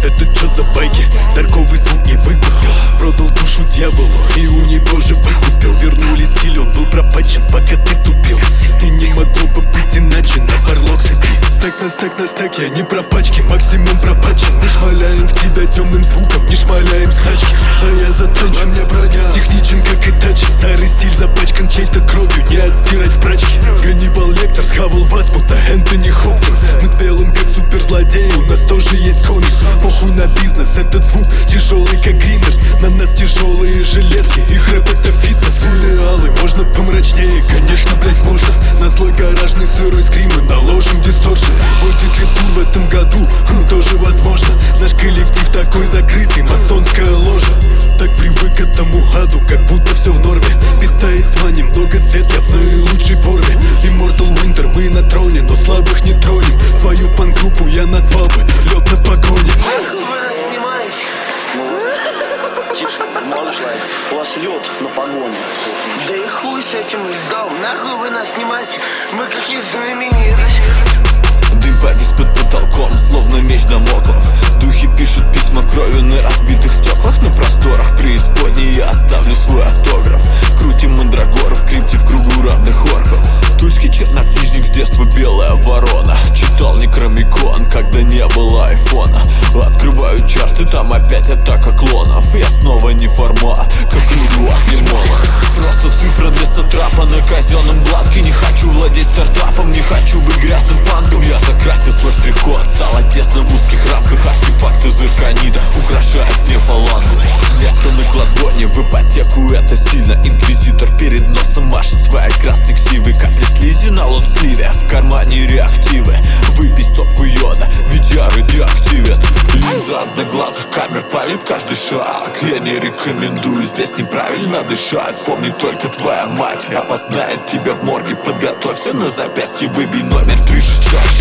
Это чё за байки? Торговый звук не выкупил. Продал душу дьяволу и у него же выкупил. Вернули стиль, он был пропачен, пока ты тупил. И не могло бы быть иначе, на барлог сыпи. Стек на стек, я не про пачки, максимум пропачен. Мы шмаляем в тебя темным звуком, не шмаляем с тачки. А я заточен, мне броня техничен, как и тачи. Старый стиль запачкан чьей-то кровью, не отстирать в прачке. Ганнибал Лектор схавал вас, будто Энтони Хопкинс. Мы с белым, как суперзлодеи, у нас тоже есть комикс. Похуй на бизнес, этот звук тяжелый, как гримерс. На нас тяжелые железки, их рэп это фитнес. Филиалы, можно помрачнее, конечно, блять, можно. На злой гаражный сырой скрим мы наложим дисторшн. Будет ли тур в этом году? Тоже возможно. Наш коллектив такой закрытый, масонская ложа. Так привык к этому аду, как будто все в норме. Питает тьма, немного свет, я в наилучшей форме. Immortal Winter, мы на троне, но слабых не тронем. Свою фан-группу я назвал бы лед на погоне. Тише, молчай, у вас лед на погоне. Да и хуй с этим льдом, нахуй вы нас снимаете, мы какие знаменитости. Дым повис под потолком, словно меч Дамоклов. Духи пишут письма кровью на разбитых стеклах. На просторах преисподней я оставлю свой автограф. Крутим мандрагор в крипте в кругу равных орков. Тульский чернокнижник с детства белая ворона. Читал Некромикон, когда не было айфона. Открываю чарты, там опять атака клонов. Я снова не формат, как люблю от лимона. Просто цифра вместо трапа на казенном бланке. Не хочу владеть стартапом, не хочу быть грязным панком. Я закрасил свой штрих-код, стало тесно в узких рамках. Артефакты зирконида украшают мне фалангу. Лето на кладоне, в ипотеку это сильно. Инквизитор перед носом машет своей красной ксивы. Капли слизи на лонсливе, в кармане реактивы. Выпей стопку йода, ведь я радиоактивен. Линза одноглазых камер палит каждый шаг. Я не рекомендую, здесь неправильно дышать. Помни, только твоя мать опознает тебя в морге. Подготовься на запястье, выбей номер 367.